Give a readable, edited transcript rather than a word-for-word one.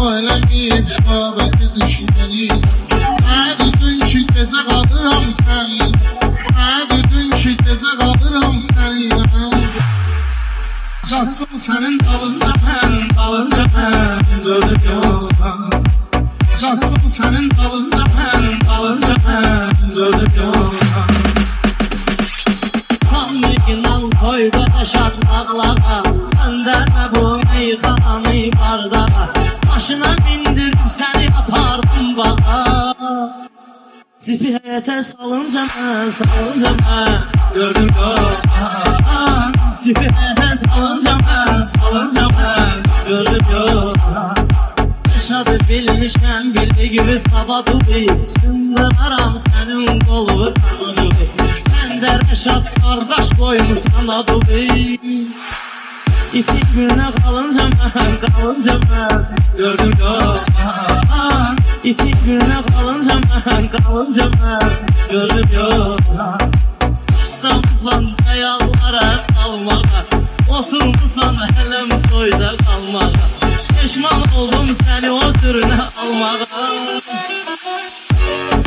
Eləməyib şabəti düşməni. Mən dedin ki gecə qalıram səni. Mən dedin ki gecə qalıram səni. Qaçdım sənin dalınca mən, dalınca mən, gördüm yoxsan. Qaçdım sənin dalınca mən, dalınca mən, gördüm yoxsan. Inan koyda taşat ağlağa, gönderme bu meyhanı bardağa. Başına bindirdim seni apardım bağa. Zipi heyete salınca ben, gördüm yoksan. Zipi heyete salınca ben, gördüm yoksan. Yaşadı bilmişken bildiği gibi sabadı bir. Sındıraram senin kolu kanını. Sen de Reşat kardeş koymuşsan adı bir. İti gününe kalınca ben, gördüm yoksan. İti gününe kalınca ben, gördüm yoksan. İstanbul'dan hayallara kalmağa, oturmuşsan helem toyda kalmağa. Peşman oldum seni o sürüne almağa.